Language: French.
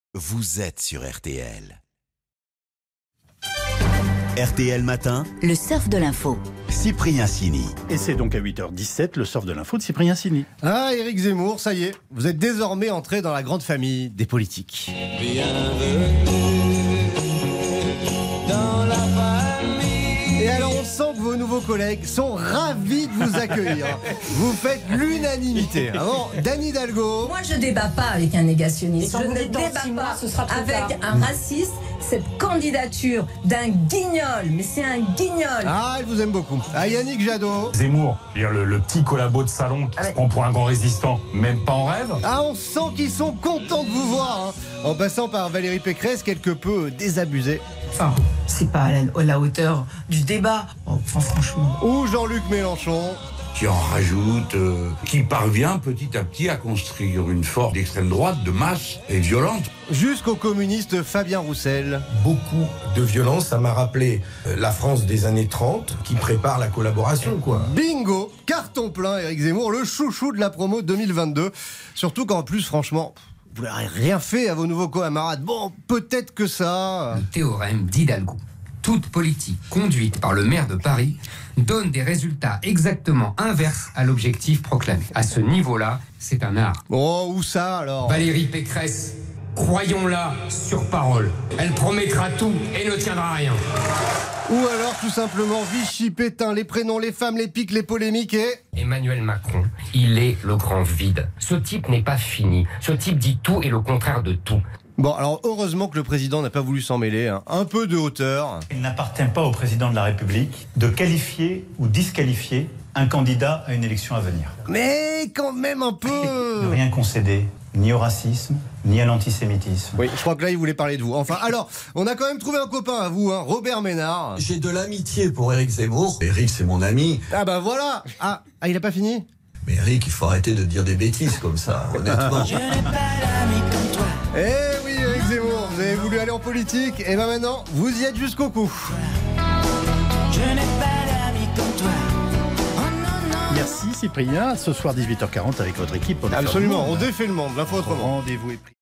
vous êtes sur RTL. RTL Matin, le surf de l'info. Cyprien Sini. Et c'est donc à 8h17, le surf de l'info de Cyprien Sini. Ah, Éric Zemmour, ça y est, vous êtes désormais entré dans la grande famille des politiques. Et alors on sent que vos nouveaux collègues sont ravis de vous accueillir. Vous faites l'unanimité. Alors, Dany Hidalgo. Moi, je débat pas avec un négationniste. Je ne débat mois, pas avec un raciste. Cette candidature d'un guignol, mais c'est un guignol. Ah, elle vous aime beaucoup. Ah, Yannick Jadot. Zemmour, le petit collabo de salon qui se prend pour un grand résistant, même pas en rêve. Ah, on sent qu'ils sont contents de vous voir, hein. En passant par Valérie Pécresse, quelque peu désabusée. Enfin, c'est pas à la hauteur du débat. Enfin, franchement. Ou Jean-Luc Mélenchon. Qui en rajoute, qui parvient petit à petit à construire une force d'extrême droite de masse et violente. Jusqu'au communiste Fabien Roussel. Beaucoup de violence, ça m'a rappelé la France des années 30 qui prépare la collaboration, quoi. Bingo, carton plein, Éric Zemmour, le chouchou de la promo 2022. Surtout qu'en plus, franchement, vous n'avez rien fait à vos nouveaux camarades. Bon, peut-être que ça... Le théorème d'Hidalgo. Toute politique conduite par le maire de Paris donne des résultats exactement inverses à l'objectif proclamé. À ce niveau-là, c'est un art. Oh, où ça alors? Valérie Pécresse, croyons-la sur parole. Elle promettra tout et ne tiendra rien. Ou alors tout simplement Vichy, Pétain, les prénoms, les femmes, les pics, les polémiques et... Emmanuel Macron, il est le grand vide. Ce type n'est pas fini. Ce type dit tout et le contraire de tout. Bon, alors heureusement que le président n'a pas voulu s'en mêler, hein. Un peu de hauteur. Il n'appartient pas au président de la République de qualifier ou disqualifier un candidat à une élection à venir. Mais quand même un peu... Ne rien concéder, ni au racisme, ni à l'antisémitisme. Oui, je crois que là, il voulait parler de vous. Enfin, alors, on a quand même trouvé un copain à vous, hein, Robert Ménard. J'ai de l'amitié pour Éric Zemmour. Éric, c'est mon ami. Ah bah voilà. Ah, il a pas fini? Mais Éric, il faut arrêter de dire des bêtises comme ça, honnêtement. Je n'ai pas d'amis comme toi. Eh oui, Éric Zemmour, vous avez voulu aller en politique, et ben maintenant, vous y êtes jusqu'au cou. Je n'ai pas d'amis comme toi. Oh non, non. Merci Cyprien, ce soir 18h40 avec votre équipe. Absolument, on défait le monde, l'info autrement. Rendez-vous est pris.